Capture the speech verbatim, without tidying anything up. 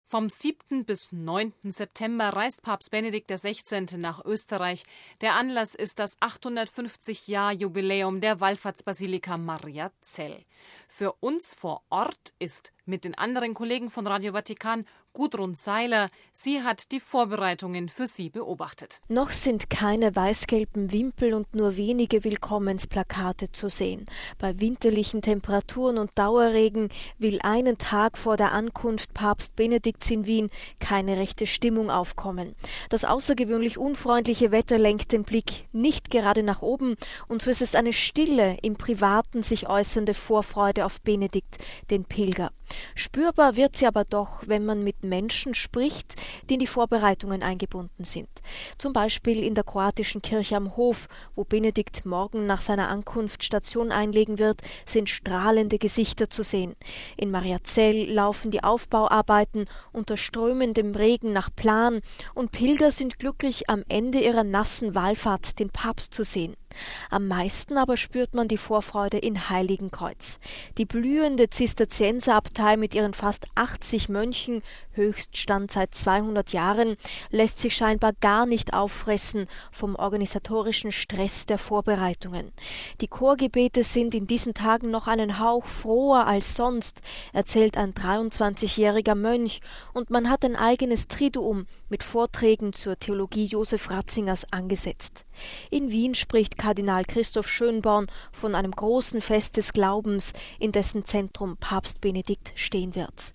Vom siebten bis neunten September reist Papst Benedikt der Sechzehnte nach Österreich. Der Anlass ist das achthundertfünfzig-Jahr-Jubiläum der Wallfahrtsbasilika Mariazell. Für uns vor Ort ist mit den anderen Kollegen von Radio Vatikan Gudrun Seiler. Sie hat die Vorbereitungen für Sie beobachtet. Noch sind keine weiß-gelben Wimpel und nur wenige Willkommensplakate zu sehen. Bei winterlichen Temperaturen und Dauerregen will einen Tag vor der Ankunft Papst Benedikts in Wien keine rechte Stimmung aufkommen. Das außergewöhnlich unfreundliche Wetter lenkt den Blick nicht gerade nach oben und so ist es eine stille, im Privaten sich äußernde Vorfreude auf Benedikt, den Pilger. Spürbar wird sie aber doch, wenn man mit Menschen spricht, die in die Vorbereitungen eingebunden sind. Zum Beispiel in der kroatischen Kirche am Hof, wo Benedikt morgen nach seiner Ankunft Station einlegen wird, sind strahlende Gesichter zu sehen. In Mariazell laufen die Aufbauarbeiten unter strömendem Regen nach Plan und Pilger sind glücklich, am Ende ihrer nassen Wallfahrt den Papst zu sehen. Am meisten aber spürt man die Vorfreude in Heiligenkreuz. Die blühende Zisterzienserabtei mit ihren fast achtzig Mönchen, Höchststand seit zweihundert Jahren, lässt sich scheinbar gar nicht auffressen vom organisatorischen Stress der Vorbereitungen. Die Chorgebete sind in diesen Tagen noch einen Hauch froher als sonst, erzählt ein dreiundzwanzigjähriger Mönch, und man hat ein eigenes Triduum mit Vorträgen zur Theologie Josef Ratzingers angesetzt. In Wien spricht Kardinal Christoph Schönborn von einem großen Fest des Glaubens, in dessen Zentrum Papst Benedikt stehen wird.